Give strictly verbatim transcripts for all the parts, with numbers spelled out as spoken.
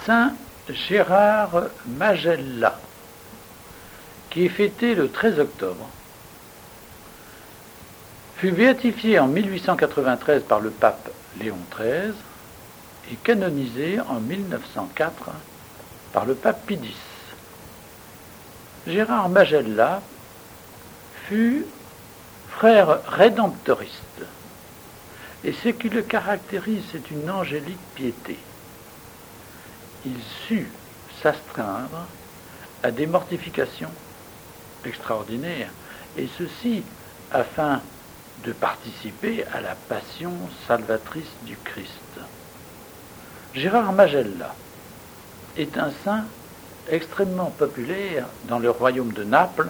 Saint Gérard Majella, qui est fêté le treize octobre, fut béatifié en mille huit cent quatre-vingt-treize par le pape Léon treize et canonisé en mille neuf cent quatre par le pape Pie dix. Gérard Majella fut frère rédemptoriste, et ce qui le caractérise, c'est une angélique piété. Il sut s'astreindre à des mortifications extraordinaires, et ceci afin de participer à la passion salvatrice du Christ. Gérard Majella est un saint extrêmement populaire dans le royaume de Naples,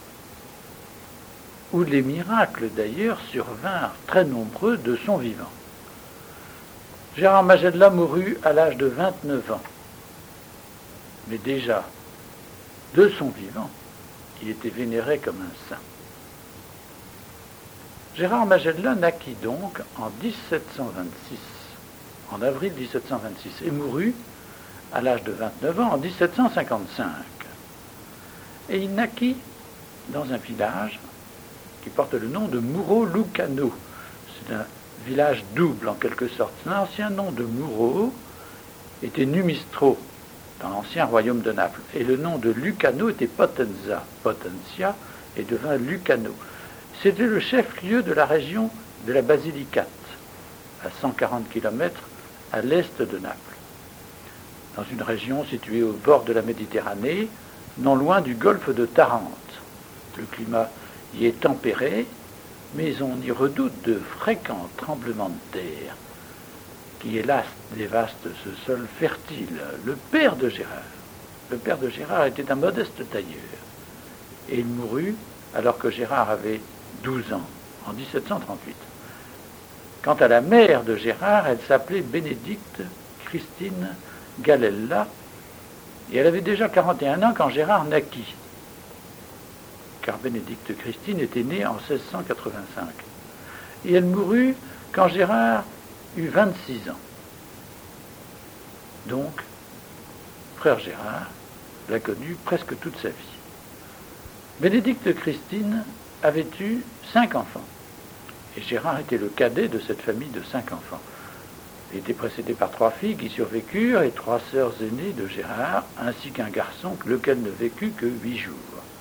où les miracles d'ailleurs survinrent très nombreux de son vivant. Gérard Majella mourut à l'âge de vingt-neuf ans, mais déjà, de son vivant, il était vénéré comme un saint. Gérard Majella naquit donc en dix-sept cent vingt-six, en avril dix-sept cent vingt-six, et mourut à l'âge de vingt-neuf ans en dix-sept cent cinquante-cinq. Et il naquit dans un village qui porte le nom de Muro-Lucano. C'est un village double en quelque sorte. L'ancien nom de Muro était Numistro, dans l'ancien royaume de Naples. Et le nom de Lucano était Potenza, Potentia, et devint Lucano. C'était le chef-lieu de la région de la Basilicate, à cent quarante kilomètres à l'est de Naples, dans une région située au bord de la Méditerranée, non loin du golfe de Tarente. Le climat y est tempéré, mais on y redoute de fréquents tremblements de terre qui, hélas, dévastent ce sol fertile. Le père de Gérard, le père de Gérard était un modeste tailleur, et il mourut alors que Gérard avait douze ans, en dix-sept cent trente-huit. Quant à la mère de Gérard, elle s'appelait Bénédicte Christine Galella, et elle avait déjà quarante et un ans quand Gérard naquit, car Bénédicte Christine était née en seize cent quatre-vingt-cinq. Et elle mourut quand Gérard eut vingt-six ans. Donc, frère Gérard l'a connu presque toute sa vie. Bénédicte Christine avait eu cinq enfants, et Gérard était le cadet de cette famille de cinq enfants. Il était précédé par trois filles qui survécurent et trois sœurs aînées de Gérard, ainsi qu'un garçon lequel ne vécut que huit jours.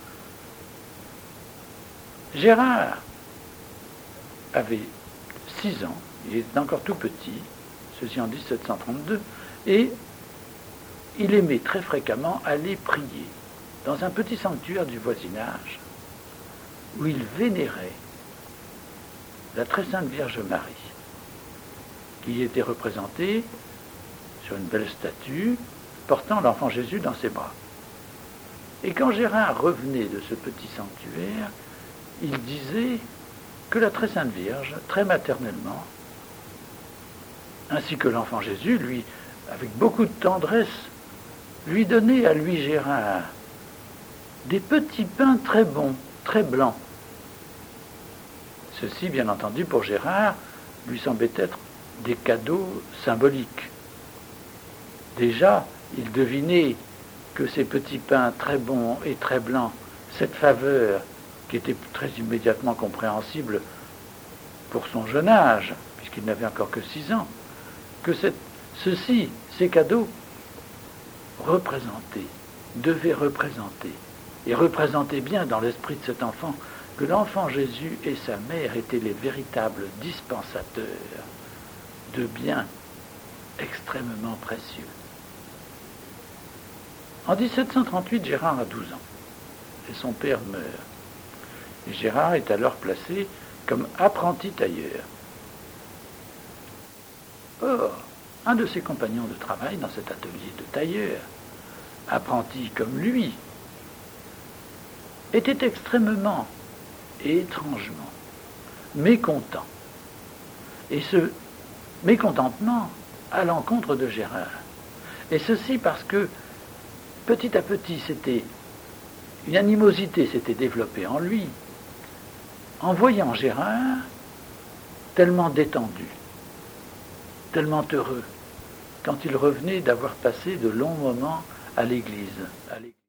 Gérard avait six ans, il était encore tout petit, ceci en dix-sept cent trente-deux, et il aimait très fréquemment aller prier dans un petit sanctuaire du voisinage où il vénérait la très sainte Vierge Marie, qui était représentée sur une belle statue portant l'enfant Jésus dans ses bras. Et quand Gérard revenait de ce petit sanctuaire, il disait que la très sainte Vierge, très maternellement, ainsi que l'enfant Jésus, lui, avec beaucoup de tendresse, lui donnait à lui, Gérard, des petits pains très bons, très blancs. Ceci, bien entendu, pour Gérard, lui semblait être des cadeaux symboliques. Déjà, il devinait que ces petits pains très bons et très blancs, cette faveur qui était très immédiatement compréhensible pour son jeune âge, puisqu'il n'avait encore que six ans, que cette, ceci, ces cadeaux, représentaient, devaient représenter, et représentaient bien dans l'esprit de cet enfant, que l'enfant Jésus et sa mère étaient les véritables dispensateurs de biens extrêmement précieux. En dix-sept cent trente-huit, Gérard a douze ans, et son père meurt. Et Gérard est alors placé comme apprenti tailleur. Or, un de ses compagnons de travail dans cet atelier de tailleur, apprenti comme lui, était extrêmement et étrangement mécontent. Et ce mécontentement à l'encontre de Gérard. Et ceci parce que petit à petit, c'était une animosité s'était développée en lui, en voyant Gérard tellement détendu, tellement heureux, quand il revenait d'avoir passé de longs moments à l'église.